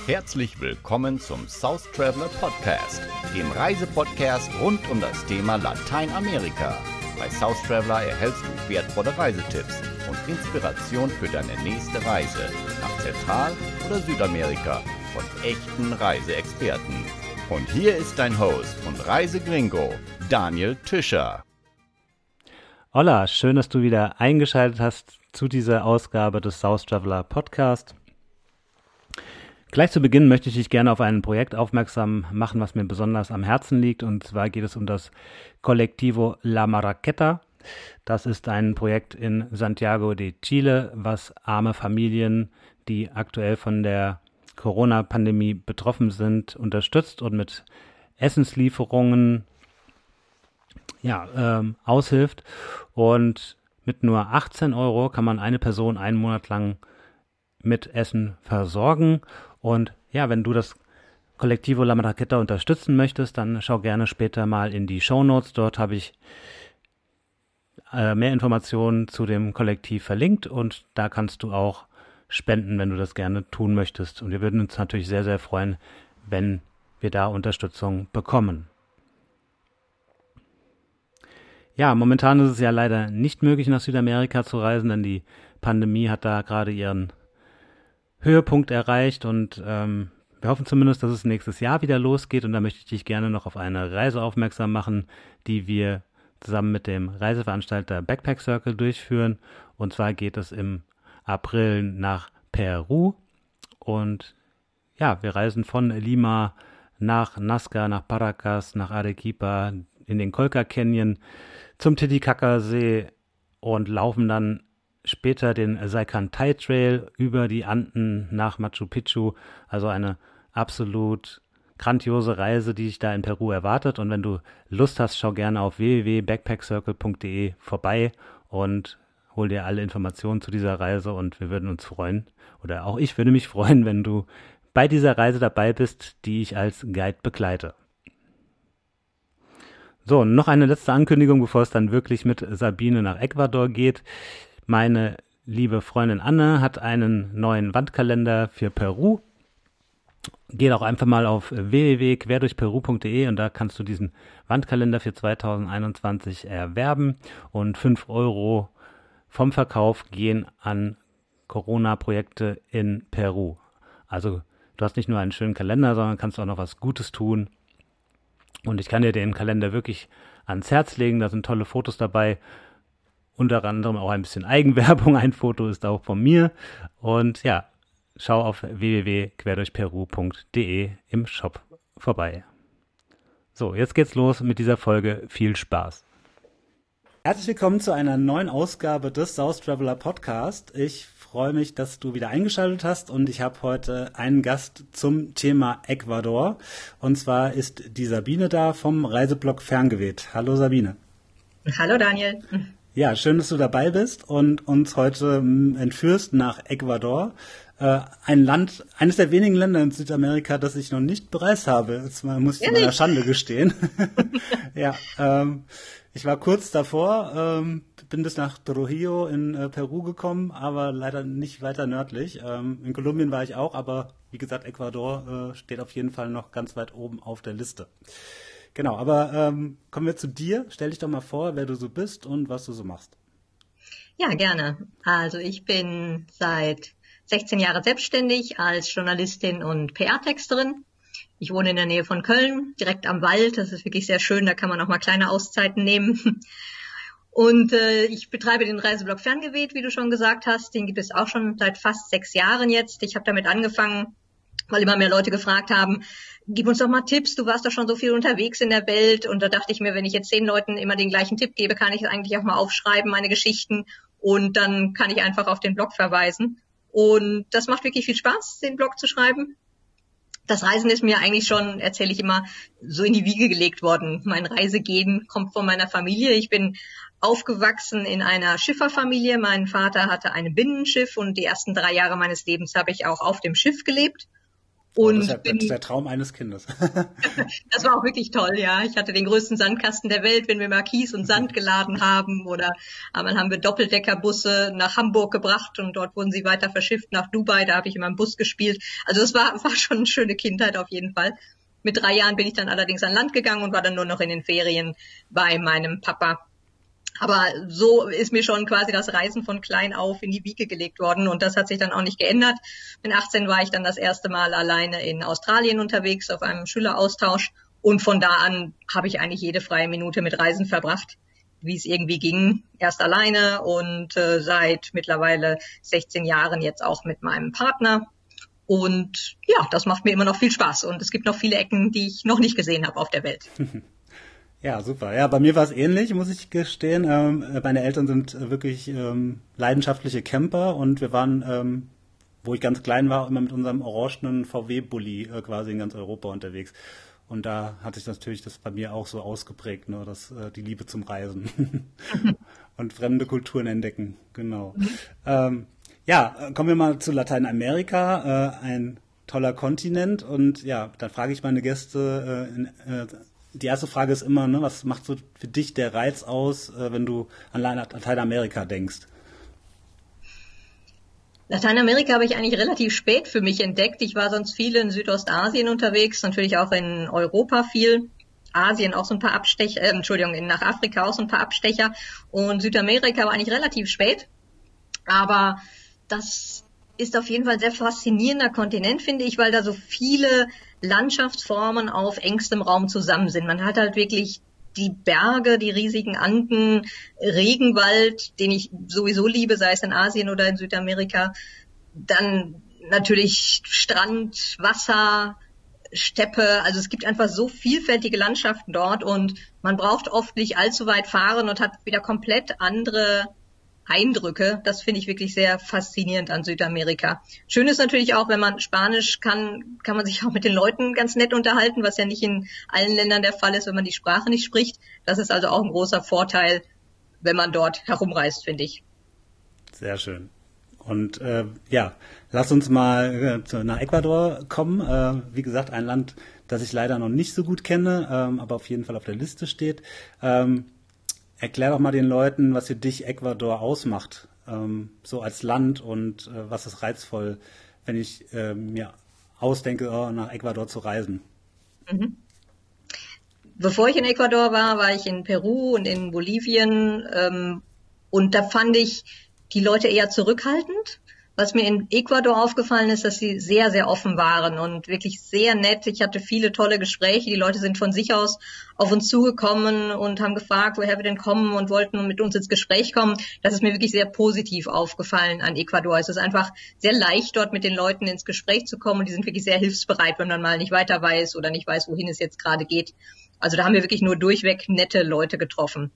Herzlich willkommen zum South Traveler Podcast, dem Reisepodcast rund um das Thema Lateinamerika. Bei South Traveler erhältst du wertvolle Reisetipps und Inspiration für deine nächste Reise nach Zentral- oder Südamerika von echten Reiseexperten. Und hier ist dein Host und Reisegringo, Daniel Tischer. Hola, schön, dass du wieder eingeschaltet hast zu dieser Ausgabe des South Traveler Podcast. Gleich zu Beginn möchte ich dich gerne auf ein Projekt aufmerksam machen, was mir besonders am Herzen liegt. Und zwar geht es um das Colectivo La Marraqueta. Das ist ein Projekt in Santiago de Chile, was arme Familien, die aktuell von der Corona-Pandemie betroffen sind, unterstützt und mit Essenslieferungen aushilft. Und mit nur 18 Euro kann man eine Person einen Monat lang mit Essen versorgen. Und ja, wenn du das Colectivo La Marraqueta unterstützen möchtest, dann schau gerne später mal in die Shownotes. Dort habe ich mehr Informationen zu dem Kollektiv verlinkt und da kannst du auch spenden, wenn du das gerne tun möchtest. Und wir würden uns natürlich sehr, sehr freuen, wenn wir da Unterstützung bekommen. Ja, momentan ist es ja leider nicht möglich, nach Südamerika zu reisen, denn die Pandemie hat da gerade ihren Höhepunkt erreicht und wir hoffen zumindest, dass es nächstes Jahr wieder losgeht und da möchte ich dich gerne noch auf eine Reise aufmerksam machen, die wir zusammen mit dem Reiseveranstalter Backpack Circle durchführen, und zwar geht es im April nach Peru und ja, wir reisen von Lima nach Nazca, nach Paracas, nach Arequipa, in den Colca Canyon zum Titicaca-See und laufen dann später den Salcantay Trail über die Anden nach Machu Picchu, also eine absolut grandiose Reise, die dich da in Peru erwartet. Und wenn du Lust hast, schau gerne auf www.backpackcircle.de vorbei und hol dir alle Informationen zu dieser Reise und wir würden uns freuen, oder auch ich würde mich freuen, wenn du bei dieser Reise dabei bist, die ich als Guide begleite. So, noch eine letzte Ankündigung, bevor es dann wirklich mit Sabine nach Ecuador geht. Meine liebe Freundin Anne hat einen neuen Wandkalender für Peru. Geh doch einfach mal auf www.querdurchperu.de und da kannst du diesen Wandkalender für 2021 erwerben und 5 Euro vom Verkauf gehen an Corona-Projekte in Peru. Also du hast nicht nur einen schönen Kalender, sondern kannst auch noch was Gutes tun. Und ich kann dir den Kalender wirklich ans Herz legen, da sind tolle Fotos dabei. Unter anderem auch ein bisschen Eigenwerbung. Ein Foto ist auch von mir. Und ja, schau auf www.querdurchperu.de im Shop vorbei. So, jetzt geht's los mit dieser Folge. Viel Spaß. Herzlich willkommen zu einer neuen Ausgabe des South Traveler Podcast. Ich freue mich, dass du wieder eingeschaltet hast und ich habe heute einen Gast zum Thema Ecuador. Und zwar ist die Sabine da vom Reiseblog Ferngeweht. Hallo Sabine. Hallo Daniel. Ja, schön, dass du dabei bist und uns heute entführst nach Ecuador. Ein Land, eines der wenigen Länder in Südamerika, das ich noch nicht bereist habe. Jetzt muss ich zu meiner Schande gestehen. Ja, ich war kurz davor, bin bis nach Trujillo in Peru gekommen, aber leider nicht weiter nördlich. In Kolumbien war ich auch, aber wie gesagt, Ecuador steht auf jeden Fall noch ganz weit oben auf der Liste. Genau, aber kommen wir zu dir. Stell dich doch mal vor, wer du so bist und was du so machst. Ja, gerne. Also ich bin seit 16 Jahren selbstständig als Journalistin und PR-Texterin. Ich wohne in der Nähe von Köln, direkt am Wald. Das ist wirklich sehr schön, da kann man auch mal kleine Auszeiten nehmen. Und ich betreibe den Reiseblog Ferngeweht, wie du schon gesagt hast. Den gibt es auch schon seit fast 6 Jahren jetzt. Ich habe damit angefangen, weil immer mehr Leute gefragt haben, gib uns doch mal Tipps, du warst doch schon so viel unterwegs in der Welt. Und da dachte ich mir, wenn ich jetzt 10 Leuten immer den gleichen Tipp gebe, kann ich es eigentlich auch mal aufschreiben, meine Geschichten. Und dann kann ich einfach auf den Blog verweisen. Und das macht wirklich viel Spaß, den Blog zu schreiben. Das Reisen ist mir eigentlich schon, erzähle ich immer, so in die Wiege gelegt worden. Mein Reisegehen kommt von meiner Familie. Ich bin aufgewachsen in einer Schifferfamilie. Mein Vater hatte ein Binnenschiff und die ersten 3 Jahre meines Lebens habe ich auch auf dem Schiff gelebt. Und das ist der Traum eines Kindes. das war auch wirklich toll, ja. Ich hatte den größten Sandkasten der Welt, wenn wir mal Kies und Sand geladen haben. Oder einmal haben wir Doppeldeckerbusse nach Hamburg gebracht und dort wurden sie weiter verschifft nach Dubai. Da habe ich immer im Bus gespielt. Also es war schon eine schöne Kindheit auf jeden Fall. Mit 3 Jahren bin ich dann allerdings an Land gegangen und war dann nur noch in den Ferien bei meinem Papa. Aber so ist mir schon quasi das Reisen von klein auf in die Wiege gelegt worden und das hat sich dann auch nicht geändert. Mit 18 war ich dann das erste Mal alleine in Australien unterwegs auf einem Schüleraustausch und von da an habe ich eigentlich jede freie Minute mit Reisen verbracht, wie es irgendwie ging. Erst alleine und seit mittlerweile 16 Jahren jetzt auch mit meinem Partner. Und ja, das macht mir immer noch viel Spaß und es gibt noch viele Ecken, die ich noch nicht gesehen habe auf der Welt. Ja, super. Ja, bei mir war es ähnlich, muss ich gestehen. Meine Eltern sind wirklich leidenschaftliche Camper und wir waren, wo ich ganz klein war, immer mit unserem orangenen VW-Bulli quasi in ganz Europa unterwegs. Und da hat sich natürlich das bei mir auch so ausgeprägt, ne, die Liebe zum Reisen und fremde Kulturen entdecken. Genau. Ja, kommen wir mal zu Lateinamerika, ein toller Kontinent. Und ja, dann frage ich meine Gäste, die erste Frage ist immer, ne, was macht so für dich der Reiz aus, wenn du an Lateinamerika denkst? Lateinamerika habe ich eigentlich relativ spät für mich entdeckt. Ich war sonst viel in Südostasien unterwegs, natürlich auch in Europa viel. Asien auch so ein paar Abstecher, nach Afrika auch so ein paar Abstecher. Und Südamerika war eigentlich relativ spät. Aber das ist auf jeden Fall ein sehr faszinierender Kontinent, finde ich, weil da so viele Landschaftsformen auf engstem Raum zusammen sind. Man hat halt wirklich die Berge, die riesigen Anden, Regenwald, den ich sowieso liebe, sei es in Asien oder in Südamerika. Dann natürlich Strand, Wasser, Steppe. Also es gibt einfach so vielfältige Landschaften dort und man braucht oft nicht allzu weit fahren und hat wieder komplett andere Eindrücke. Das finde ich wirklich sehr faszinierend an Südamerika. Schön ist natürlich auch, wenn man Spanisch kann man sich auch mit den Leuten ganz nett unterhalten, was ja nicht in allen Ländern der Fall ist, wenn man die Sprache nicht spricht. Das ist also auch ein großer Vorteil, wenn man dort herumreist, finde ich. Sehr schön. Und ja, lass uns mal nach Ecuador kommen. Wie gesagt, ein Land, das ich leider noch nicht so gut kenne, aber auf jeden Fall auf der Liste steht. Erklär doch mal den Leuten, was für dich Ecuador ausmacht, so als Land und was ist reizvoll, wenn ich mir ausdenke, nach Ecuador zu reisen. Mhm. Bevor ich in Ecuador war ich in Peru und in Bolivien und da fand ich die Leute eher zurückhaltend. Was mir in Ecuador aufgefallen ist, dass sie sehr, sehr offen waren und wirklich sehr nett. Ich hatte viele tolle Gespräche. Die Leute sind von sich aus auf uns zugekommen und haben gefragt, woher wir denn kommen und wollten mit uns ins Gespräch kommen. Das ist mir wirklich sehr positiv aufgefallen an Ecuador. Es ist einfach sehr leicht, dort mit den Leuten ins Gespräch zu kommen und die sind wirklich sehr hilfsbereit, wenn man mal nicht weiter weiß oder nicht weiß, wohin es jetzt gerade geht. Also da haben wir wirklich nur durchweg nette Leute getroffen.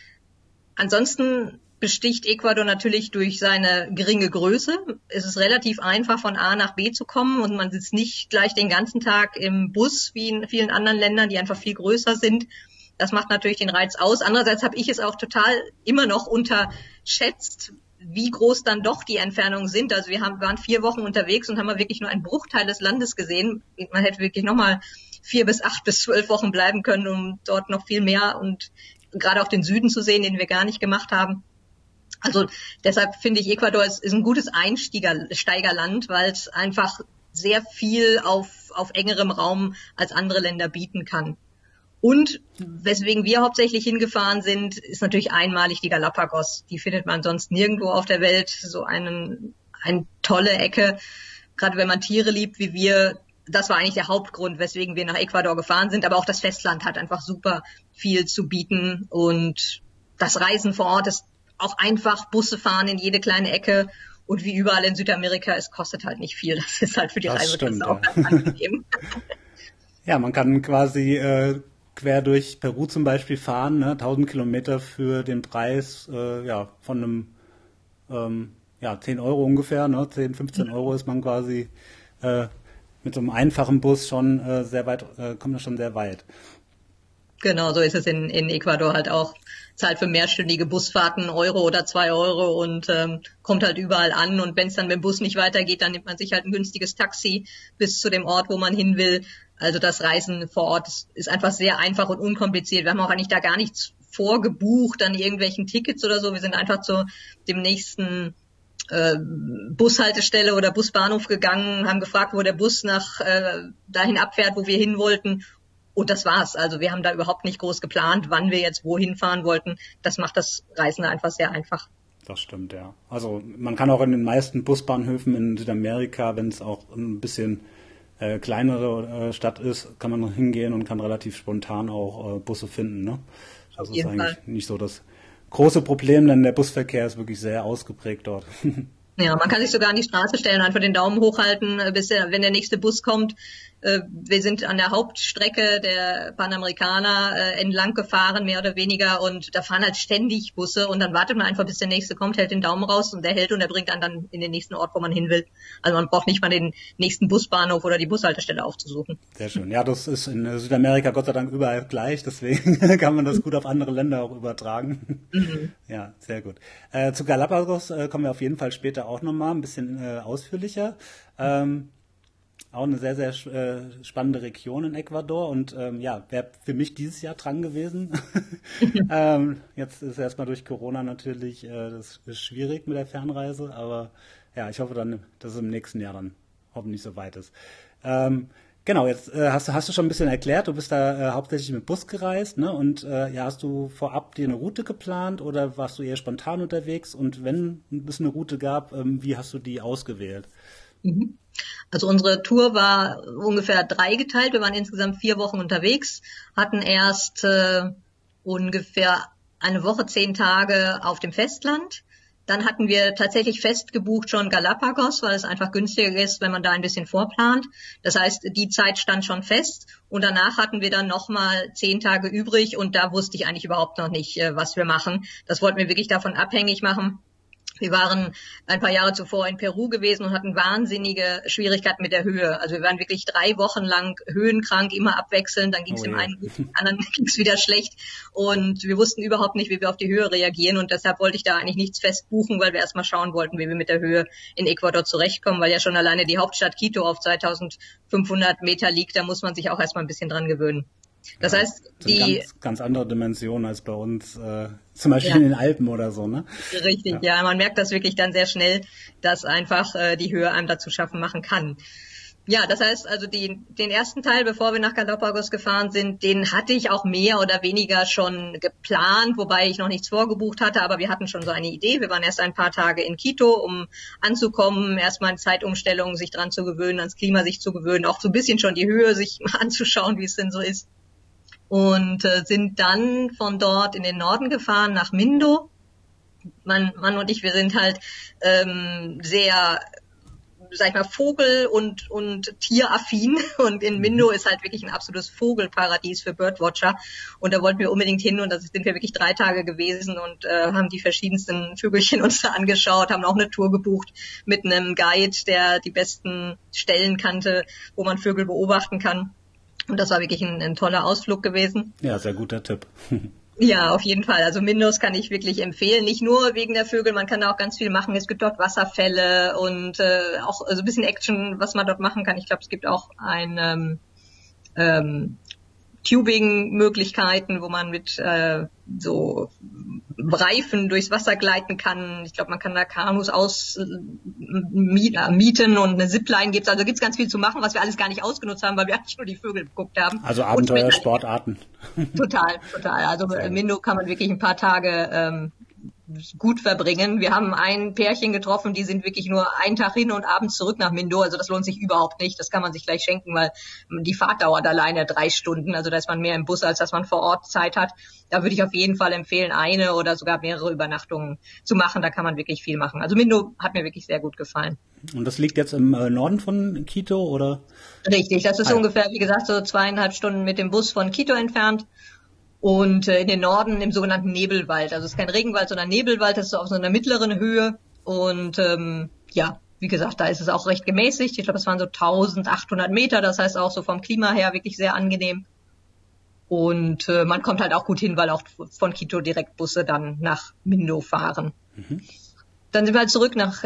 Ansonsten besticht Ecuador natürlich durch seine geringe Größe. Es ist relativ einfach, von A nach B zu kommen und man sitzt nicht gleich den ganzen Tag im Bus wie in vielen anderen Ländern, die einfach viel größer sind. Das macht natürlich den Reiz aus. Andererseits habe ich es auch total immer noch unterschätzt, wie groß dann doch die Entfernungen sind. Also wir waren 4 Wochen unterwegs und haben mal wirklich nur einen Bruchteil des Landes gesehen. Man hätte wirklich nochmal 4 bis 8 bis 12 Wochen bleiben können, um dort noch viel mehr und gerade auch den Süden zu sehen, den wir gar nicht gemacht haben. Also deshalb finde ich, Ecuador ist ein gutes Einsteigerland, weil es einfach sehr viel auf engerem Raum als andere Länder bieten kann. Und weswegen wir hauptsächlich hingefahren sind, ist natürlich einmalig die Galapagos. Die findet man sonst nirgendwo auf der Welt. So eine tolle Ecke, gerade wenn man Tiere liebt wie wir. Das war eigentlich der Hauptgrund, weswegen wir nach Ecuador gefahren sind. Aber auch das Festland hat einfach super viel zu bieten. Und das Reisen vor Ort ist auch einfach, Busse fahren in jede kleine Ecke. Und wie überall in Südamerika, es kostet halt nicht viel. Das ist halt für die Reisekasse auch ganz angenehm. Ja, man kann quasi quer durch Peru zum Beispiel fahren, ne? 1000 Kilometer für den Preis von einem 10 Euro ungefähr, ne? 10, 15 Euro ist man quasi mit so einem einfachen Bus schon sehr weit, kommt man schon sehr weit. Genau, so ist es in Ecuador halt auch. Zahlt für mehrstündige Busfahrten Euro oder 2 Euro und kommt halt überall an. Und wenn es dann mit dem Bus nicht weitergeht, dann nimmt man sich halt ein günstiges Taxi bis zu dem Ort, wo man hin will. Also das Reisen vor Ort ist einfach sehr einfach und unkompliziert. Wir haben auch eigentlich da gar nichts vorgebucht an irgendwelchen Tickets oder so. Wir sind einfach zu dem nächsten Bushaltestelle oder Busbahnhof gegangen, haben gefragt, wo der Bus nach dahin abfährt, wo wir hin wollten. Und das war's. Also wir haben da überhaupt nicht groß geplant, wann wir jetzt wohin fahren wollten. Das macht das Reisen einfach sehr einfach. Das stimmt, ja. Also man kann auch in den meisten Busbahnhöfen in Südamerika, wenn es auch ein bisschen kleinere Stadt ist, kann man hingehen und kann relativ spontan auch Busse finden. Ne? Das ist eigentlich nicht so das große Problem, denn der Busverkehr ist wirklich sehr ausgeprägt dort. Ja, man kann sich sogar an die Straße stellen, einfach den Daumen hochhalten, wenn der nächste Bus kommt. Wir sind an der Hauptstrecke der Panamerikaner entlang gefahren, mehr oder weniger, und da fahren halt ständig Busse und dann wartet man einfach, bis der nächste kommt, hält den Daumen raus und der hält und der bringt einen dann in den nächsten Ort, wo man hin will. Also man braucht nicht mal den nächsten Busbahnhof oder die Bushaltestelle aufzusuchen. Sehr schön. Ja, das ist in Südamerika Gott sei Dank überall gleich, deswegen kann man das gut auf andere Länder auch übertragen. Mhm. Ja, sehr gut. Zu Galapagos kommen wir auf jeden Fall später auch nochmal, ein bisschen ausführlicher. Auch eine sehr, sehr spannende Region in Ecuador und wäre für mich dieses Jahr dran gewesen. Jetzt ist erstmal durch Corona natürlich, das ist schwierig mit der Fernreise, aber ja, ich hoffe dann, dass es im nächsten Jahr dann hoffentlich so weit ist. Genau, jetzt hast du schon ein bisschen erklärt, du bist da hauptsächlich mit Bus gereist, ne? Und hast du vorab dir eine Route geplant oder warst du eher spontan unterwegs? Und wenn es eine Route gab, wie hast du die ausgewählt? Also unsere Tour war ungefähr dreigeteilt. Wir waren insgesamt 4 Wochen unterwegs, hatten erst ungefähr eine Woche, 10 Tage auf dem Festland. Dann hatten wir tatsächlich fest gebucht schon Galapagos, weil es einfach günstiger ist, wenn man da ein bisschen vorplant. Das heißt, die Zeit stand schon fest und danach hatten wir dann nochmal 10 Tage übrig und da wusste ich eigentlich überhaupt noch nicht, was wir machen. Das wollten wir wirklich davon abhängig machen. Wir waren ein paar Jahre zuvor in Peru gewesen und hatten wahnsinnige Schwierigkeiten mit der Höhe. Also wir waren wirklich 3 Wochen lang höhenkrank, immer abwechselnd. Dann ging es dem einen gut, dem anderen ging es wieder schlecht. Und wir wussten überhaupt nicht, wie wir auf die Höhe reagieren. Und deshalb wollte ich da eigentlich nichts fest buchen, weil wir erstmal schauen wollten, wie wir mit der Höhe in Ecuador zurechtkommen. Weil ja schon alleine die Hauptstadt Quito auf 2500 Meter liegt. Da muss man sich auch erstmal ein bisschen dran gewöhnen. Das heißt, die ganz andere Dimensionen als bei uns, zum Beispiel in den Alpen oder so, ne? Richtig, ja, man merkt das wirklich dann sehr schnell, dass einfach die Höhe einem dazu schaffen machen kann. Ja, das heißt also den ersten Teil, bevor wir nach Galapagos gefahren sind, den hatte ich auch mehr oder weniger schon geplant, wobei ich noch nichts vorgebucht hatte, aber wir hatten schon so eine Idee. Wir waren erst ein paar Tage in Quito, um anzukommen, erstmal eine Zeitumstellung, sich dran zu gewöhnen, ans Klima sich zu gewöhnen, auch so ein bisschen schon die Höhe sich anzuschauen, wie es denn so ist. Und sind dann von dort in den Norden gefahren, nach Mindo. Mein Mann und ich, wir sind halt sehr, sag ich mal, Vogel- und Tieraffin. Und in Mindo ist halt wirklich ein absolutes Vogelparadies für Birdwatcher. Und da wollten wir unbedingt hin und da sind wir wirklich 3 Tage gewesen und haben die verschiedensten Vögelchen uns da angeschaut, haben auch eine Tour gebucht mit einem Guide, der die besten Stellen kannte, wo man Vögel beobachten kann. Und das war wirklich ein toller Ausflug gewesen. Ja, sehr guter Tipp. Ja, auf jeden Fall. Also Mindos kann ich wirklich empfehlen. Nicht nur wegen der Vögel, man kann da auch ganz viel machen. Es gibt dort Wasserfälle und auch so ein bisschen Action, was man dort machen kann. Ich glaube, es gibt auch ein Tubing-Möglichkeiten, wo man mit so Reifen durchs Wasser gleiten kann. Ich glaube, man kann da Kanus mieten und eine Zipline gibt's. Also gibt's ganz viel zu machen, was wir alles gar nicht ausgenutzt haben, weil wir eigentlich nur die Vögel geguckt haben. Also Abenteuersportarten. Total. Also in Mindo kann man wirklich ein paar Tage gut verbringen. Wir haben ein Pärchen getroffen, die sind wirklich nur einen Tag hin und abends zurück nach Mindo. Also das lohnt sich überhaupt nicht. Das kann man sich gleich schenken, weil die Fahrt dauert alleine 3 Stunden. Also da ist man mehr im Bus, als dass man vor Ort Zeit hat. Da würde ich auf jeden Fall empfehlen, eine oder sogar mehrere Übernachtungen zu machen. Da kann man wirklich viel machen. Also Mindo hat mir wirklich sehr gut gefallen. Und das liegt jetzt im Norden von Quito, oder? Richtig, das ist ungefähr, wie gesagt, so 2,5 Stunden mit dem Bus von Quito entfernt. Und in den Norden im sogenannten Nebelwald. Also es ist kein Regenwald, sondern Nebelwald. Das ist so auf so einer mittleren Höhe. Und wie gesagt, da ist es auch recht gemäßigt. Ich glaube, es waren so 1800 Meter. Das heißt auch so vom Klima her wirklich sehr angenehm. Und man kommt halt auch gut hin, weil auch von Quito direkt Busse dann nach Mindo fahren. Dann sind wir halt zurück nach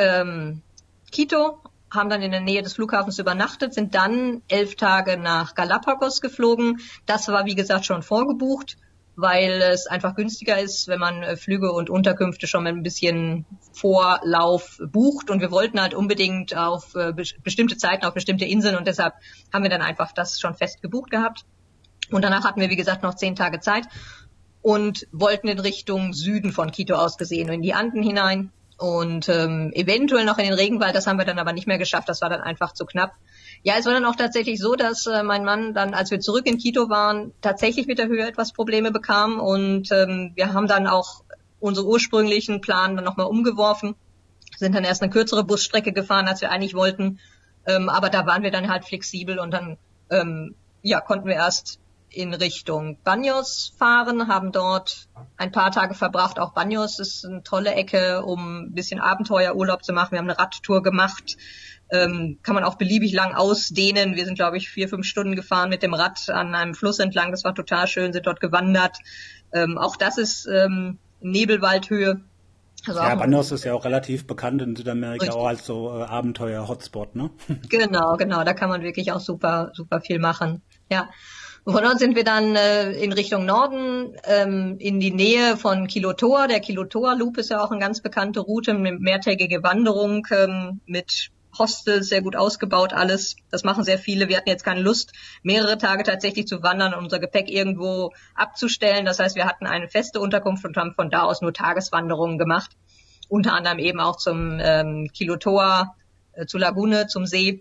Quito, haben dann in der Nähe des Flughafens übernachtet, sind dann 11 Tage nach Galapagos geflogen. Das war, wie gesagt, schon vorgebucht, weil es einfach günstiger ist, wenn man Flüge und Unterkünfte schon mit ein bisschen Vorlauf bucht. Und wir wollten halt unbedingt auf bestimmte Zeiten, auf bestimmte Inseln, und deshalb haben wir dann einfach das schon fest gebucht gehabt. Und danach hatten wir, wie gesagt, noch 10 Tage Zeit und wollten in Richtung Süden von Quito aus gesehen, in die Anden hinein und eventuell noch in den Regenwald. Das haben wir dann aber nicht mehr geschafft, das war dann einfach zu knapp. Ja, es war dann auch tatsächlich so, dass mein Mann dann, als wir zurück in Quito waren, tatsächlich mit der Höhe etwas Probleme bekam und wir haben dann auch unsere ursprünglichen Plan dann nochmal umgeworfen, sind dann erst eine kürzere Busstrecke gefahren, als wir eigentlich wollten, aber da waren wir dann halt flexibel und dann konnten wir erst in Richtung Baños fahren, haben dort ein paar Tage verbracht. Auch Baños ist eine tolle Ecke, um ein bisschen Abenteuerurlaub zu machen. Wir haben eine Radtour gemacht, kann man auch beliebig lang ausdehnen. Wir sind, glaube ich, 4-5 Stunden gefahren mit dem Rad an einem Fluss entlang. Das war total schön, sind dort gewandert. Auch das ist Nebelwaldhöhe. Also ja, Baños ist ja auch relativ bekannt in Südamerika, richtig, auch als so Abenteuer-Hotspot, ne? Genau, da kann man wirklich auch super viel machen. Ja. Von dort sind wir dann in Richtung Norden, in die Nähe von Quilotoa. Der Quilotoa Loop ist ja auch eine ganz bekannte Route, eine mehrtägige Wanderung mit Hostels, sehr gut ausgebaut alles. Das machen sehr viele. Wir hatten jetzt keine Lust, mehrere Tage tatsächlich zu wandern und unser Gepäck irgendwo abzustellen. Das heißt, wir hatten eine feste Unterkunft und haben von da aus nur Tageswanderungen gemacht. Unter anderem eben auch zum Quilotoa, zu Lagune, zum See.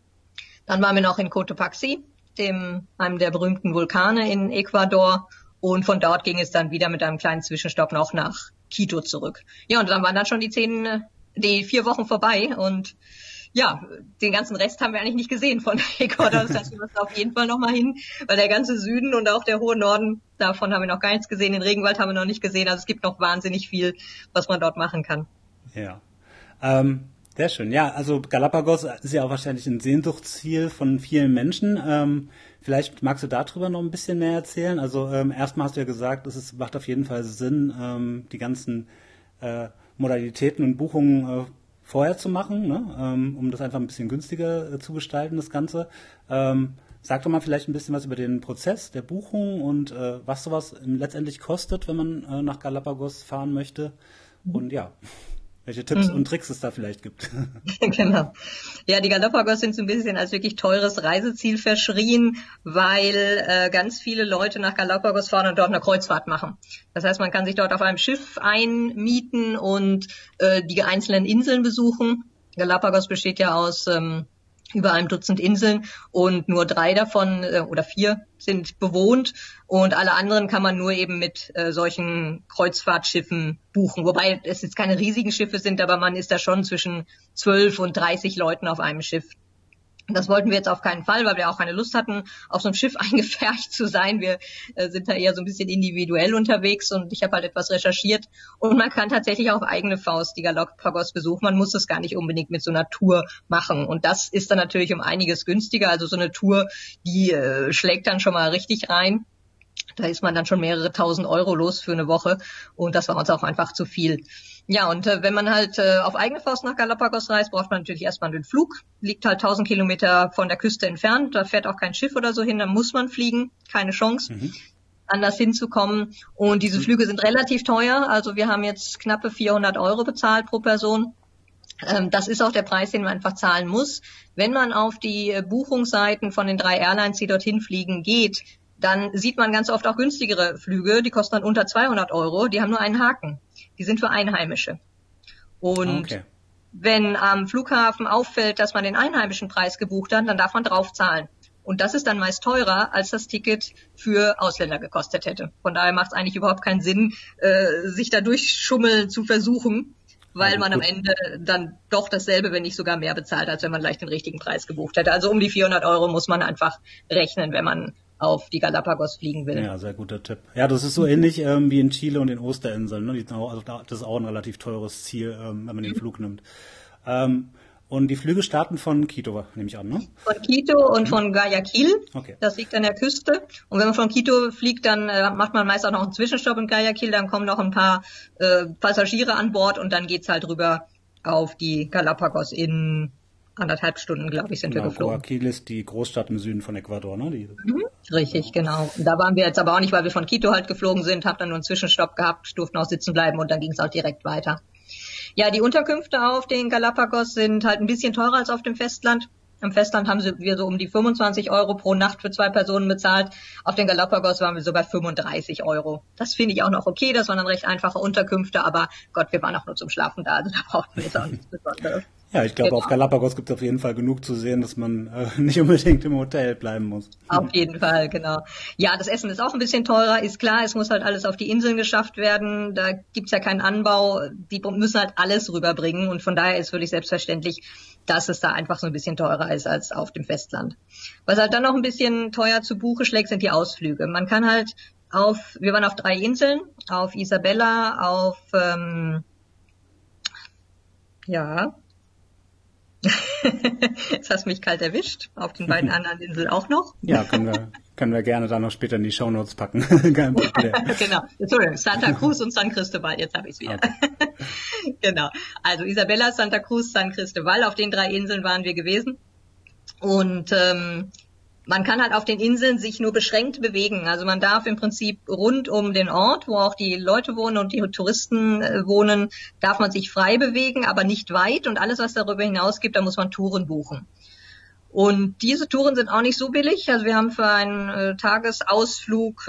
Dann waren wir noch in Cotopaxi, einem der berühmten Vulkane in Ecuador. Und von dort ging es dann wieder mit einem kleinen Zwischenstopp noch nach Quito zurück. Ja, und dann waren dann schon die 4 Wochen vorbei. Und ja, den ganzen Rest haben wir eigentlich nicht gesehen von Ecuador. Das heißt, wir müssen auf jeden Fall nochmal hin, weil der ganze Süden und auch der hohe Norden, davon haben wir noch gar nichts gesehen. Den Regenwald haben wir noch nicht gesehen. Also es gibt noch wahnsinnig viel, was man dort machen kann. Ja. Sehr schön. Ja, also Galapagos ist ja auch wahrscheinlich ein Sehnsuchtsziel von vielen Menschen. Vielleicht magst du darüber noch ein bisschen mehr erzählen. Also erstmal hast du ja gesagt, es macht auf jeden Fall Sinn, die ganzen Modalitäten und Buchungen vorher zu machen, ne? Um das einfach ein bisschen günstiger zu gestalten, das Ganze. Sag doch mal vielleicht ein bisschen was über den Prozess der Buchung und was sowas letztendlich kostet, wenn man nach Galapagos fahren möchte. Und ja, welche Tipps und Tricks es da vielleicht gibt. Genau. Ja, die Galapagos sind so ein bisschen als wirklich teures Reiseziel verschrien, weil ganz viele Leute nach Galapagos fahren und dort eine Kreuzfahrt machen. Das heißt, man kann sich dort auf einem Schiff einmieten und die einzelnen Inseln besuchen. Galapagos besteht ja aus über einem Dutzend Inseln und nur 3 davon oder 4 sind bewohnt und alle anderen kann man nur eben mit solchen Kreuzfahrtschiffen buchen. Wobei es jetzt keine riesigen Schiffe sind, aber man ist da schon zwischen 12 und 30 Leuten auf einem Schiff. Das wollten wir jetzt auf keinen Fall, weil wir auch keine Lust hatten, auf so einem Schiff eingepfercht zu sein. Wir sind da eher so ein bisschen individuell unterwegs und ich habe halt etwas recherchiert. Und man kann tatsächlich auf eigene Faust die Galapagos besuchen. Man muss das gar nicht unbedingt mit so einer Tour machen. Und das ist dann natürlich um einiges günstiger. Also so eine Tour, die schlägt dann schon mal richtig rein. Da ist man dann schon mehrere tausend Euro los für eine Woche. Und das war uns auch einfach zu viel. Ja, und wenn man halt auf eigene Faust nach Galapagos reist, braucht man natürlich erstmal den Flug. Liegt halt 1000 Kilometer von der Küste entfernt. Da fährt auch kein Schiff oder so hin. Da muss man fliegen. Keine Chance, anders hinzukommen. Und diese Flüge sind relativ teuer. Also wir haben jetzt knappe 400 Euro bezahlt pro Person. Das ist auch der Preis, den man einfach zahlen muss. Wenn man auf die Buchungsseiten von den 3 Airlines, die dorthin fliegen, geht, dann sieht man ganz oft auch günstigere Flüge, die kosten dann unter 200 Euro, die haben nur einen Haken. Die sind für Einheimische. Und wenn am Flughafen auffällt, dass man den einheimischen Preis gebucht hat, dann darf man drauf zahlen. Und das ist dann meist teurer, als das Ticket für Ausländer gekostet hätte. Von daher macht es eigentlich überhaupt keinen Sinn, sich da durchschummeln zu versuchen, weil man am Ende dann doch dasselbe, wenn nicht sogar mehr bezahlt, als wenn man gleich den richtigen Preis gebucht hätte. Also um die 400 Euro muss man einfach rechnen, wenn man auf die Galapagos fliegen will. Ja, sehr guter Tipp. Ja, das ist so ähnlich wie in Chile und den Osterinseln. Ne? Also das ist auch ein relativ teures Ziel, wenn man den Flug nimmt. Und die Flüge starten von Quito, nehme ich an, ne? Von Quito und von Guayaquil. Okay. Das liegt an der Küste. Und wenn man von Quito fliegt, dann macht man meist auch noch einen Zwischenstopp in Guayaquil. Dann kommen noch ein paar Passagiere an Bord und dann geht's halt rüber auf die Galapagos in 1,5 Stunden, glaube ich, sind wir geflogen. Guayaquil ist die Großstadt im Süden von Ecuador, ne? Richtig, genau. Und da waren wir jetzt aber auch nicht, weil wir von Quito halt geflogen sind, haben dann nur einen Zwischenstopp gehabt, durften auch sitzen bleiben und dann ging's auch direkt weiter. Ja, die Unterkünfte auf den Galapagos sind halt ein bisschen teurer als auf dem Festland. Am Festland haben wir so um die 25 Euro pro Nacht für 2 Personen bezahlt. Auf den Galapagos waren wir so bei 35 Euro. Das finde ich auch noch okay. Das waren dann recht einfache Unterkünfte. Aber Gott, wir waren auch nur zum Schlafen da. Also da brauchten wir jetzt auch nichts Besonderes. Ja, ich glaube, Auf Galapagos gibt es auf jeden Fall genug zu sehen, dass man nicht unbedingt im Hotel bleiben muss. Auf jeden Fall, genau. Ja, das Essen ist auch ein bisschen teurer, ist klar. Es muss halt alles auf die Inseln geschafft werden. Da gibt's ja keinen Anbau. Die müssen halt alles rüberbringen. Und von daher ist völlig selbstverständlich, dass es da einfach so ein bisschen teurer ist als auf dem Festland. Was halt dann noch ein bisschen teuer zu Buche schlägt, sind die Ausflüge. Man kann halt wir waren auf 3 Inseln, auf Isabella, auf, jetzt hast du mich kalt erwischt, auf den beiden anderen Inseln auch noch. Ja, können wir gerne dann noch später in die Shownotes packen. Kein Problem. Genau, Entschuldigung, Santa Cruz und San Cristobal, jetzt habe ich es wieder. Okay. Genau, also Isabella, Santa Cruz, San Cristobal, auf den 3 Inseln waren wir gewesen. Und man kann halt auf den Inseln sich nur beschränkt bewegen. Also man darf im Prinzip rund um den Ort, wo auch die Leute wohnen und die Touristen wohnen, darf man sich frei bewegen, aber nicht weit. Und alles, was darüber hinaus gibt, da muss man Touren buchen. Und diese Touren sind auch nicht so billig. Also wir haben für einen Tagesausflug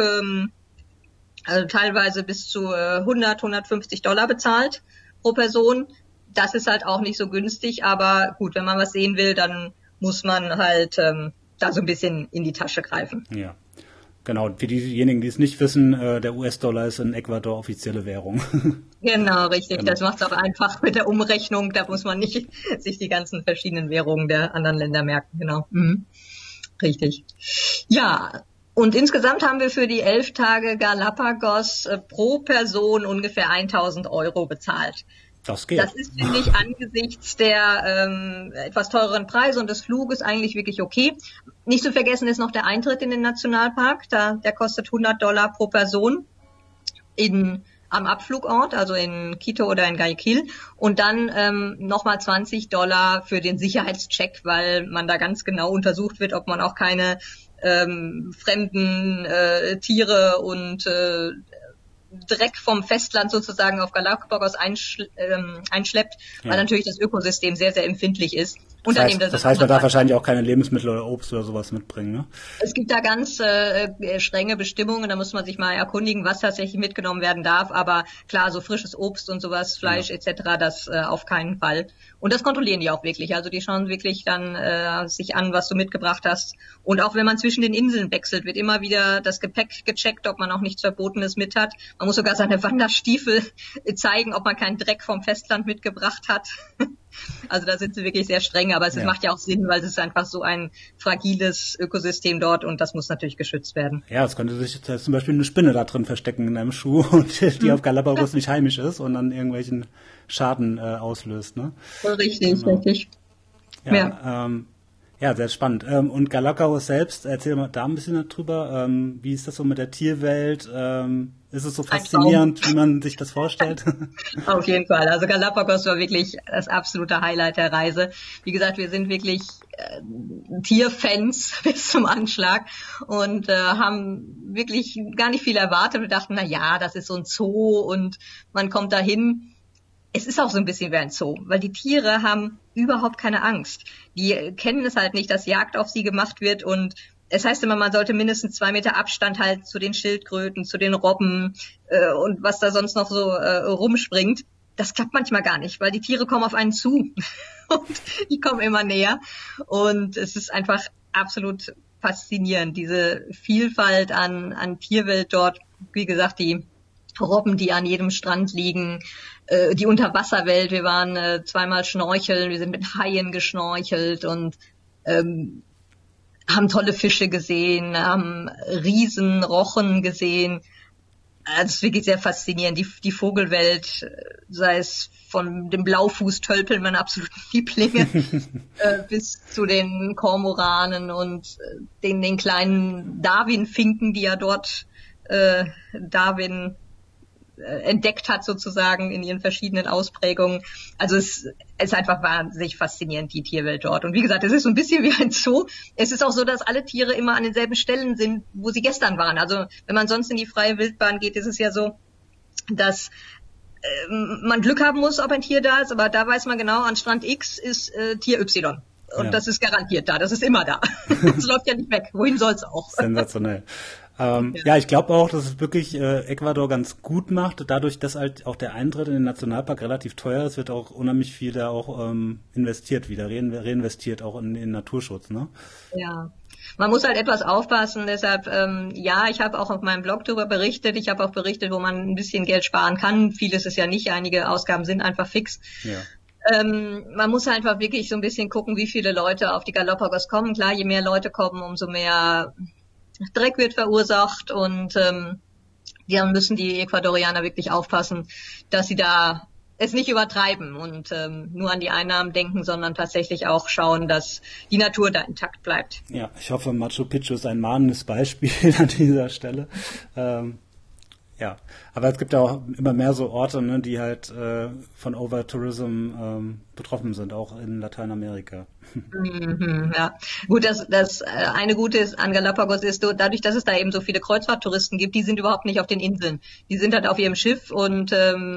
also teilweise bis zu $100-150 bezahlt pro Person. Das ist halt auch nicht so günstig. Aber gut, wenn man was sehen will, dann muss man halt da so ein bisschen in die Tasche greifen. Ja, genau. Für diejenigen, die es nicht wissen, der US-Dollar ist in Ecuador offizielle Währung. Genau, richtig. Genau. Das macht es auch einfach mit der Umrechnung. Da muss man nicht sich die ganzen verschiedenen Währungen der anderen Länder merken. Genau. Mhm. Richtig. Ja, und insgesamt haben wir für die 11 Tage Galapagos pro Person ungefähr 1.000 Euro bezahlt. Das geht. Das ist, finde ich, angesichts der etwas teureren Preise und des Fluges eigentlich wirklich okay. Nicht zu vergessen ist noch der Eintritt in den Nationalpark. Der kostet $100 pro Person am Abflugort, also in Quito oder in Guayaquil. Und dann nochmal $20 für den Sicherheitscheck, weil man da ganz genau untersucht wird, ob man auch keine fremden Tiere und Dreck vom Festland sozusagen auf Galapagos einschleppt, weil natürlich das Ökosystem sehr, sehr empfindlich ist. Und das heißt, man darf wahrscheinlich auch keine Lebensmittel oder Obst oder sowas mitbringen, ne? Es gibt da ganz strenge Bestimmungen, da muss man sich mal erkundigen, was tatsächlich mitgenommen werden darf. Aber klar, so frisches Obst und sowas, Fleisch etc., das auf keinen Fall. Und das kontrollieren die auch wirklich. Also die schauen wirklich dann sich an, was du mitgebracht hast. Und auch wenn man zwischen den Inseln wechselt, wird immer wieder das Gepäck gecheckt, ob man auch nichts Verbotenes mit hat. Man muss sogar seine Wanderstiefel zeigen, ob man keinen Dreck vom Festland mitgebracht hat. Also da sind sie wirklich sehr streng, aber es macht ja auch Sinn, weil es ist einfach so ein fragiles Ökosystem dort und das muss natürlich geschützt werden. Ja, es könnte sich jetzt zum Beispiel eine Spinne da drin verstecken in einem Schuh und die auf Galapagos nicht heimisch ist und dann irgendwelchen Schaden auslöst, ne? Richtig, genau. Richtig. Ja, sehr spannend. Und Galapagos selbst, erzähl mal da ein bisschen drüber. Wie ist das so mit der Tierwelt? Ist es so faszinierend, wie man sich das vorstellt? Auf jeden Fall. Also Galapagos war wirklich das absolute Highlight der Reise. Wie gesagt, wir sind wirklich Tierfans bis zum Anschlag und haben wirklich gar nicht viel erwartet. Wir dachten, na ja, das ist so ein Zoo und man kommt dahin. Es ist auch so ein bisschen wie ein Zoo, weil die Tiere haben überhaupt keine Angst. Die kennen es halt nicht, dass Jagd auf sie gemacht wird und es heißt immer, man sollte mindestens 2 Meter Abstand halten zu den Schildkröten, zu den Robben und was da sonst noch so rumspringt. Das klappt manchmal gar nicht, weil die Tiere kommen auf einen zu und die kommen immer näher und es ist einfach absolut faszinierend, diese Vielfalt an Tierwelt dort. Wie gesagt, die Robben, die an jedem Strand liegen, die Unterwasserwelt. Wir waren 2-mal schnorcheln, wir sind mit Haien geschnorchelt und haben tolle Fische gesehen, haben Riesenrochen gesehen. Das ist wirklich sehr faszinierend. Die Vogelwelt, sei es von dem Blaufußtölpeln, meine absoluten Lieblinge, bis zu den Kormoranen und den kleinen Darwin-Finken, die ja dort Darwin entdeckt hat sozusagen in ihren verschiedenen Ausprägungen. Also es ist einfach wahnsinnig faszinierend, die Tierwelt dort. Und wie gesagt, es ist so ein bisschen wie ein Zoo. Es ist auch so, dass alle Tiere immer an denselben Stellen sind, wo sie gestern waren. Also wenn man sonst in die freie Wildbahn geht, ist es ja so, dass man Glück haben muss, ob ein Tier da ist, aber da weiß man genau, an Strand X ist Tier Y. Und das ist garantiert da, das ist immer da. Das läuft ja nicht weg. Wohin soll's auch? Sensationell. Ja, ich glaube auch, dass es wirklich Ecuador ganz gut macht, dadurch, dass halt auch der Eintritt in den Nationalpark relativ teuer ist, wird auch unheimlich viel da auch investiert wieder, reinvestiert auch in den Naturschutz, ne? Ja, man muss halt etwas aufpassen, deshalb, ich habe auch auf meinem Blog darüber berichtet, ich habe auch berichtet, wo man ein bisschen Geld sparen kann, vieles ist ja nicht, einige Ausgaben sind einfach fix. Ja. Man muss einfach wirklich so ein bisschen gucken, wie viele Leute auf die Galapagos kommen. Klar, je mehr Leute kommen, umso mehr Dreck wird verursacht und dann müssen die Ecuadorianer wirklich aufpassen, dass sie da es nicht übertreiben und nur an die Einnahmen denken, sondern tatsächlich auch schauen, dass die Natur da intakt bleibt. Ja, ich hoffe, Machu Picchu ist ein mahnendes Beispiel an dieser Stelle. Ja, aber es gibt ja auch immer mehr so Orte, ne, die halt von Overtourism betroffen sind, auch in Lateinamerika. Ja, gut, das eine Gute ist an Galapagos ist, dadurch, dass es da eben so viele Kreuzfahrttouristen gibt, die sind überhaupt nicht auf den Inseln. Die sind halt auf ihrem Schiff und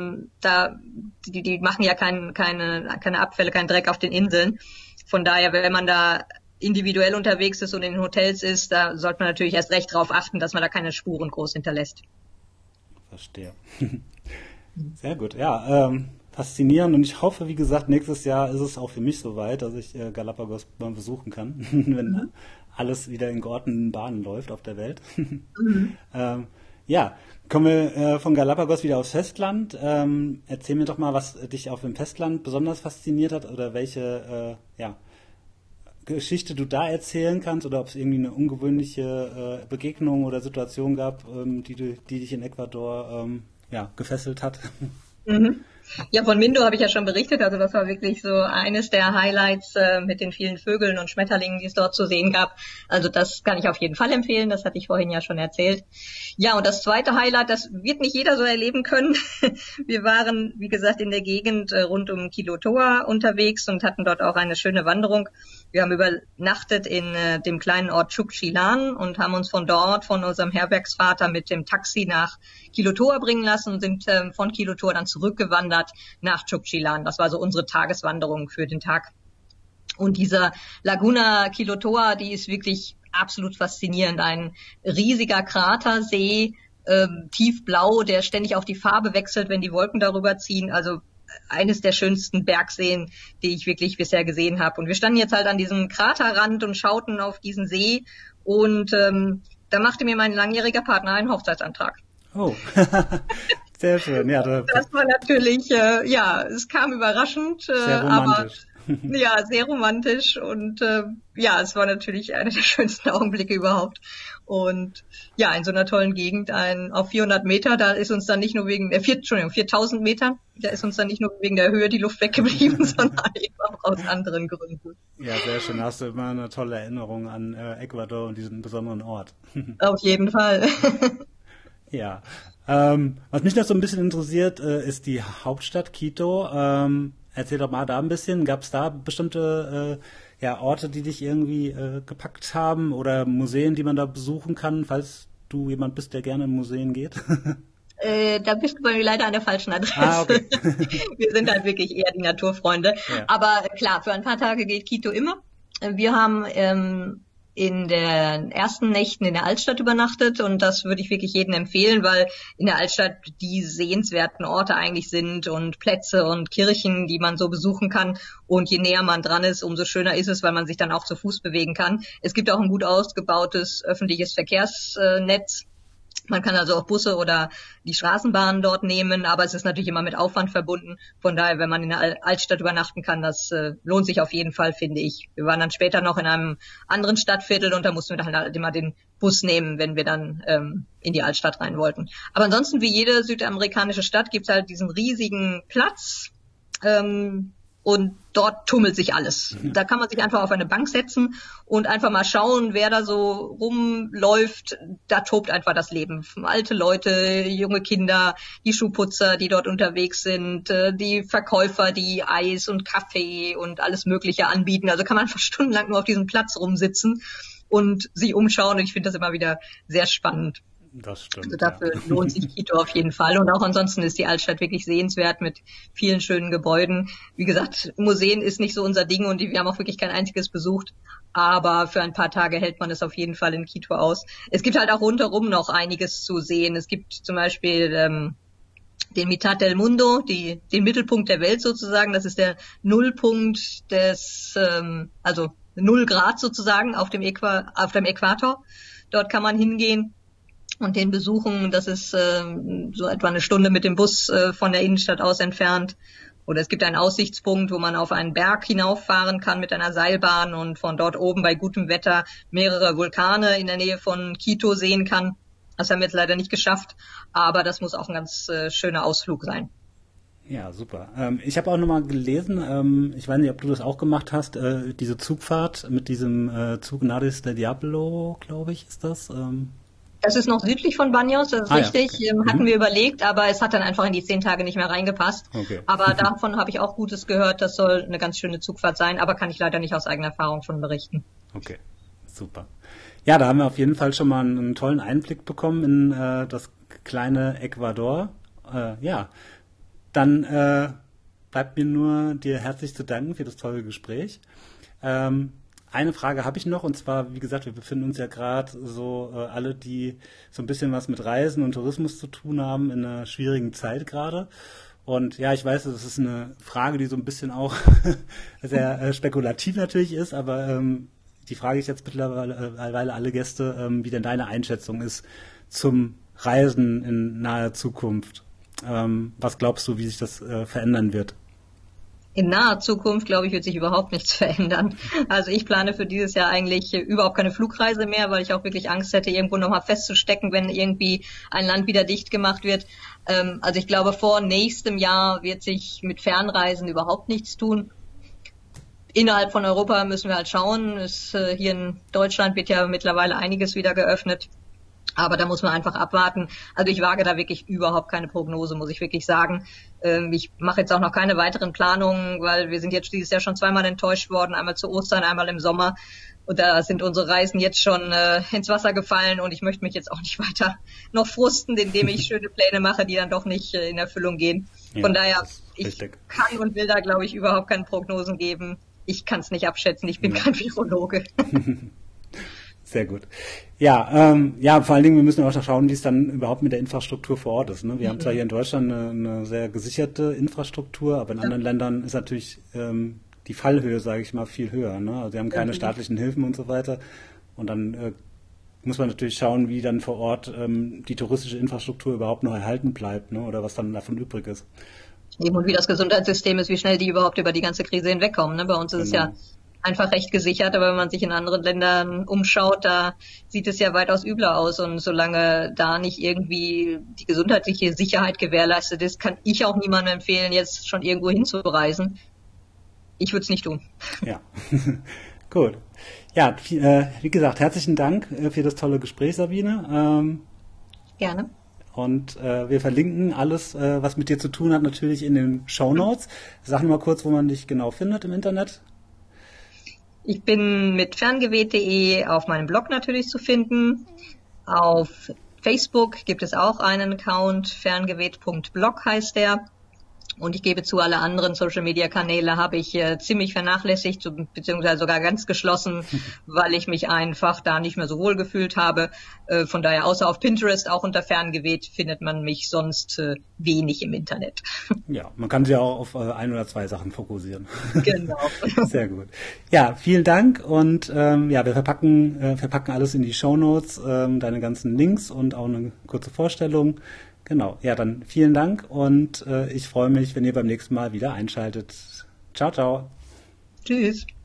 die machen ja keine Abfälle, keinen Dreck auf den Inseln. Von daher, wenn man da individuell unterwegs ist und in den Hotels ist, da sollte man natürlich erst recht drauf achten, dass man da keine Spuren groß hinterlässt. Verstehe. Sehr gut, ja, faszinierend und ich hoffe, wie gesagt, nächstes Jahr ist es auch für mich soweit, dass ich Galapagos mal besuchen kann, wenn alles wieder in geordneten Bahnen läuft auf der Welt. Ja, kommen wir von Galapagos wieder aufs Festland. Erzähl mir doch mal, was dich auf dem Festland besonders fasziniert hat oder welche Geschichte du da erzählen kannst oder ob es irgendwie eine ungewöhnliche Begegnung oder Situation gab, die dich in Ecuador gefesselt hat. Ja, von Mindo habe ich ja schon berichtet, also das war wirklich so eines der Highlights mit den vielen Vögeln und Schmetterlingen, die es dort zu sehen gab. Also das kann ich auf jeden Fall empfehlen, das hatte ich vorhin ja schon erzählt. Ja, und das zweite Highlight, das wird nicht jeder so erleben können. Wir waren, wie gesagt, in der Gegend rund um Quilotoa unterwegs und hatten dort auch eine schöne Wanderung. Wir haben übernachtet in dem kleinen Ort Chuquilan und haben uns von dort, von unserem Herbergsvater mit dem Taxi nach Quilotoa bringen lassen und sind von Quilotoa dann zurückgewandert nach Chuquilan. Das war so unsere Tageswanderung für den Tag. Und dieser Laguna Quilotoa, die ist wirklich absolut faszinierend. Ein riesiger Kratersee, tiefblau, der ständig auch die Farbe wechselt, wenn die Wolken darüber ziehen. Also eines der schönsten Bergseen, die ich wirklich bisher gesehen habe. Und wir standen jetzt halt an diesem Kraterrand und schauten auf diesen See. Und da machte mir mein langjähriger Partner einen Hochzeitsantrag. Oh, sehr schön. Ja, das war natürlich, es kam überraschend. Sehr romantisch. Aber ja, sehr romantisch und es war natürlich einer der schönsten Augenblicke überhaupt. Und ja, in so einer tollen Gegend, auf 400 Meter, da ist uns dann nicht nur 4.000 Metern, da ist uns dann nicht nur wegen der Höhe die Luft weggeblieben, sondern eben auch aus anderen Gründen. Ja, sehr schön. Da hast du immer eine tolle Erinnerung an Ecuador und diesen besonderen Ort. Auf jeden Fall. Ja. Was mich noch so ein bisschen interessiert, ist die Hauptstadt Quito. Erzähl doch mal da ein bisschen. Gab es da bestimmte Orte, die dich irgendwie gepackt haben oder Museen, die man da besuchen kann, falls du jemand bist, der gerne in Museen geht? Da bist du bei mir leider an der falschen Adresse. Okay. Wir sind halt wirklich eher die Naturfreunde. Ja. Aber klar, für ein paar Tage geht Quito immer. Wir haben in den ersten Nächten in der Altstadt übernachtet und das würde ich wirklich jedem empfehlen, weil in der Altstadt die sehenswerten Orte eigentlich sind und Plätze und Kirchen, die man so besuchen kann und je näher man dran ist, umso schöner ist es, weil man sich dann auch zu Fuß bewegen kann. Es gibt auch ein gut ausgebautes öffentliches Verkehrsnetz Man kann also auch Busse oder die Straßenbahn dort nehmen, aber es ist natürlich immer mit Aufwand verbunden. Von daher, wenn man in der Altstadt übernachten kann, das lohnt sich auf jeden Fall, finde ich. Wir waren dann später noch in einem anderen Stadtviertel und da mussten wir dann halt immer den Bus nehmen, wenn wir dann in die Altstadt rein wollten. Aber ansonsten, wie jede südamerikanische Stadt, gibt es halt diesen riesigen Platz. Und dort tummelt sich alles. Da kann man sich einfach auf eine Bank setzen und einfach mal schauen, wer da so rumläuft. Da tobt einfach das Leben. Alte Leute, junge Kinder, die Schuhputzer, die dort unterwegs sind, die Verkäufer, die Eis und Kaffee und alles Mögliche anbieten. Also kann man einfach stundenlang nur auf diesem Platz rumsitzen und sich umschauen. Und ich finde das immer wieder sehr spannend. Das stimmt. Also dafür lohnt sich Quito auf jeden Fall. Und auch ansonsten ist die Altstadt wirklich sehenswert mit vielen schönen Gebäuden. Wie gesagt, Museen ist nicht so unser Ding und wir haben auch wirklich kein einziges besucht. Aber für ein paar Tage hält man es auf jeden Fall in Quito aus. Es gibt halt auch rundherum noch einiges zu sehen. Es gibt zum Beispiel den Mitad del Mundo, den Mittelpunkt der Welt sozusagen. Das ist der Nullpunkt also 0 Grad sozusagen auf dem Äquator. Dort kann man hingehen und den besuchen. Das ist so etwa eine Stunde mit dem Bus von der Innenstadt aus entfernt. Oder es gibt einen Aussichtspunkt, wo man auf einen Berg hinauffahren kann mit einer Seilbahn und von dort oben bei gutem Wetter mehrere Vulkane in der Nähe von Quito sehen kann. Das haben wir jetzt leider nicht geschafft, aber das muss auch ein ganz schöner Ausflug sein. Ja, super. Ich habe auch nochmal gelesen, ich weiß nicht, ob du das auch gemacht hast, diese Zugfahrt mit diesem Zug Nadis del Diablo, glaube ich, ist das. Das ist noch südlich von Baños, das ist richtig. Ja, okay. Hatten wir überlegt, aber es hat dann einfach in die 10 Tage nicht mehr reingepasst. Okay. Aber davon habe ich auch Gutes gehört. Das soll eine ganz schöne Zugfahrt sein, aber kann ich leider nicht aus eigener Erfahrung von berichten. Okay, super. Ja, da haben wir auf jeden Fall schon mal einen tollen Einblick bekommen in das kleine Ecuador. Ja, dann bleibt mir nur dir herzlich zu danken für das tolle Gespräch. Eine Frage habe ich noch, und zwar, wie gesagt, wir befinden uns ja gerade so alle, die so ein bisschen was mit Reisen und Tourismus zu tun haben, in einer schwierigen Zeit gerade. Und ja, ich weiß, das ist eine Frage, die so ein bisschen auch sehr spekulativ natürlich ist, aber die frage ich jetzt mittlerweile alle Gäste, wie denn deine Einschätzung ist zum Reisen in naher Zukunft. Was glaubst du, wie sich das verändern wird? In naher Zukunft, glaube ich, wird sich überhaupt nichts verändern. Also ich plane für dieses Jahr eigentlich überhaupt keine Flugreise mehr, weil ich auch wirklich Angst hätte, irgendwo nochmal festzustecken, wenn irgendwie ein Land wieder dicht gemacht wird. Also ich glaube, vor nächstem Jahr wird sich mit Fernreisen überhaupt nichts tun. Innerhalb von Europa müssen wir halt schauen. Hier in Deutschland wird ja mittlerweile einiges wieder geöffnet. Aber da muss man einfach abwarten. Also ich wage da wirklich überhaupt keine Prognose, muss ich wirklich sagen. Ich mache jetzt auch noch keine weiteren Planungen, weil wir sind jetzt dieses Jahr schon zweimal enttäuscht worden. Einmal zu Ostern, einmal im Sommer. Und da sind unsere Reisen jetzt schon ins Wasser gefallen. Und ich möchte mich jetzt auch nicht weiter noch frusten, indem ich schöne Pläne mache, die dann doch nicht in Erfüllung gehen. Von daher, ich kann und will da, glaube ich, überhaupt keine Prognosen geben. Ich kann es nicht abschätzen. Ich bin kein Virologe. Sehr gut. Ja, vor allen Dingen, wir müssen auch noch schauen, wie es dann überhaupt mit der Infrastruktur vor Ort ist. Ne? Wir haben zwar hier in Deutschland eine sehr gesicherte Infrastruktur, aber in anderen Ländern ist natürlich die Fallhöhe, sage ich mal, viel höher. Ne? Also wir haben keine staatlichen Hilfen und so weiter. Und dann muss man natürlich schauen, wie dann vor Ort die touristische Infrastruktur überhaupt noch erhalten bleibt, ne? Oder was dann davon übrig ist. Eben, und wie das Gesundheitssystem ist, wie schnell die überhaupt über die ganze Krise hinwegkommen. Ne? Bei uns ist es ja einfach recht gesichert, aber wenn man sich in anderen Ländern umschaut, da sieht es ja weitaus übler aus und solange da nicht irgendwie die gesundheitliche Sicherheit gewährleistet ist, kann ich auch niemandem empfehlen, jetzt schon irgendwo hinzureisen. Ich würde es nicht tun. Ja, gut. Ja, wie gesagt, herzlichen Dank für das tolle Gespräch, Sabine. Gerne. Und wir verlinken alles, was mit dir zu tun hat, natürlich in den Shownotes. Sag mal kurz, wo man dich genau findet im Internet. Ich bin mit ferngewet.de auf meinem Blog natürlich zu finden. Auf Facebook gibt es auch einen Account, ferngewet.blog heißt der. Und ich gebe zu, alle anderen Social-Media-Kanäle habe ich ziemlich vernachlässigt, beziehungsweise sogar ganz geschlossen, weil ich mich einfach da nicht mehr so wohl gefühlt habe. Von daher, außer auf Pinterest, auch unter Ferngebet, findet man mich sonst wenig im Internet. Ja, man kann sich auch auf ein oder zwei Sachen fokussieren. Genau. Sehr gut. Ja, vielen Dank und ja, wir verpacken alles in die Shownotes, deine ganzen Links und auch eine kurze Vorstellung. Genau, ja, dann vielen Dank und ich freue mich, wenn ihr beim nächsten Mal wieder einschaltet. Ciao, ciao. Tschüss.